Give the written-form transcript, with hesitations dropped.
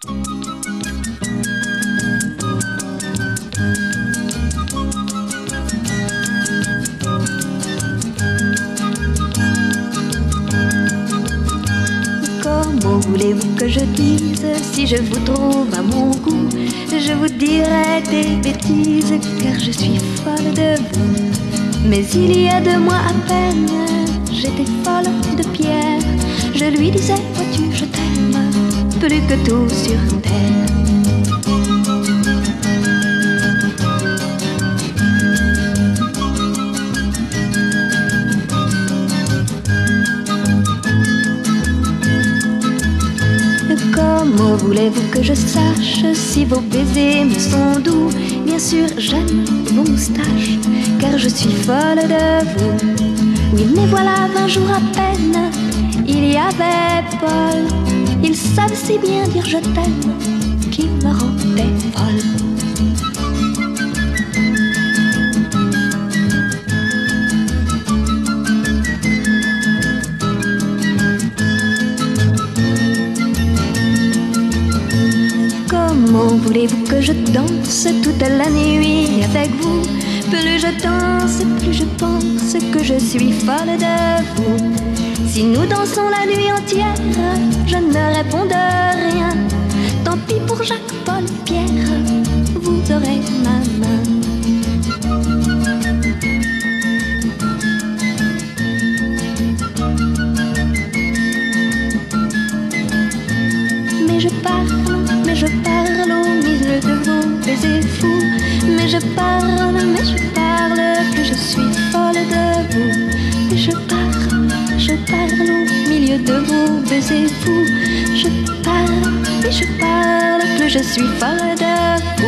Comment voulez-vous que je dise si je vous trouve à mon goût? Je vous dirai des bêtises car je suis folle de vous. Mais il y a 2 mois à peine, j'étais folle de Pierre. Je lui disais, vois-tu, je t'aime plus que tout sur terre. Comment voulez-vous que je sache si vos baisers me sont doux? Bien sûr, j'aime vos moustaches, car je suis folle de vous. Oui, mais voilà, 20 jours à peine, il y avait Paul. Il savait si bien dire je t'aime, qu'il me rendait folle. Comment voulez-vous que je danse toute la nuit avec vous? Plus je danse, plus je pense que je suis folle de vous. Si nous dansons la nuit entière, je ne réponds de rien. Tant pis pour Jacques, Paul, Pierre, vous aurez ma main. Mais je parle au milieu de vos baisers fous. Mais je parle, plus je suis folle de vous. Mais je parle au milieu de vos baisers fous. Je parle, plus je suis folle de vous.